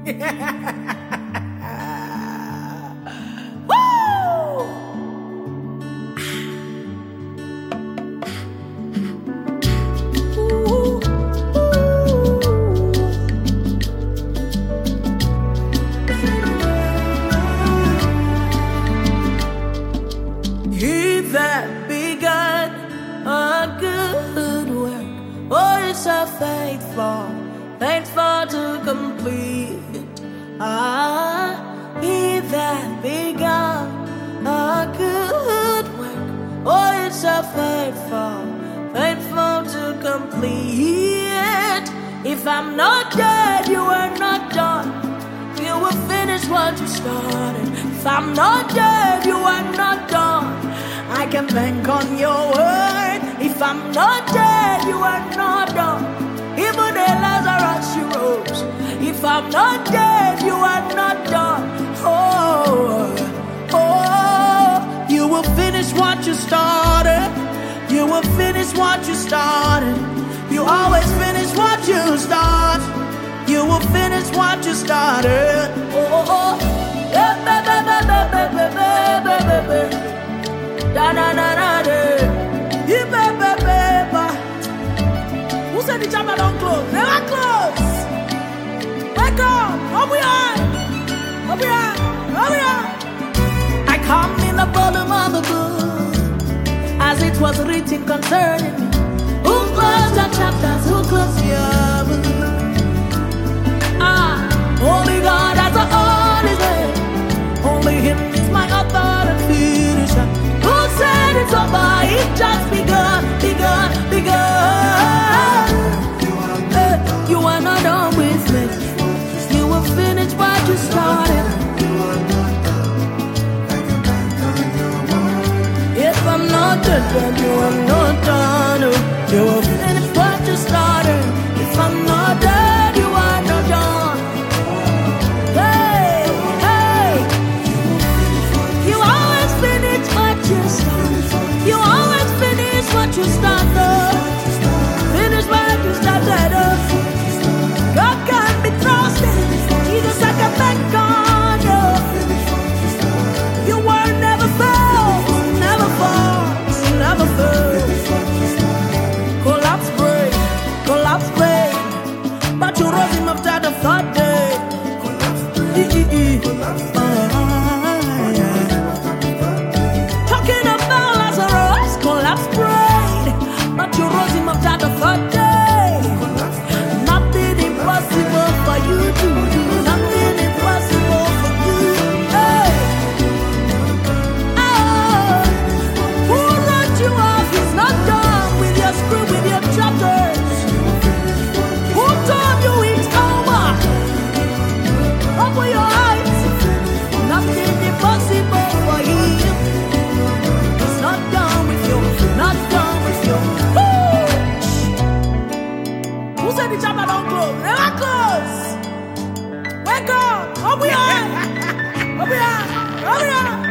He that begun a good work, oh, is so faithful to complete. He that begun a good work, oh, is so faithful to complete. If I'm not dead, you are not done. You will finish what you started. If I'm not dead, you are not done. I can bank on your word. If I'm not dead, you are not done. Even the Lazarus you rose. If I'm not dead, you are not done. You will finish what you started. You will finish what you started. You always finish what you start. You will finish what you started. Who said the chapter don't close? Never close. Wake up. Up we are. Up we are. Up we are. I come in the bottom of the book, as it was written concerning me. Who closed the chapters? Who closed your book? Only God has a holy name. Only Him is my author and finisher. Who said it's over? It just begun. You are not done with me. You will finish what you started. If I'm not done, you are not done. You will finish what you started. If I'm not dead, you are not done. You always finish what you started. Finish what you started. God can be trusted. Jesus, I can bank on you. Your word never fails. Never falls. Never fails. Collapse break. But you rose him after the third day. Talking about Lazarus, collapse prayed, but you rose him after the third day. Nothing impossible for you to do. Nothing impossible for you. Hey. Who wrote you off? He's not done with your script, with your chapters. Who told you it's over? Open your eyes. Nothing impossible for him. He's not done with you. Not done with you. Who said the chapter don't close? Never close. Wake up. Up we are. Up we are. Up we are.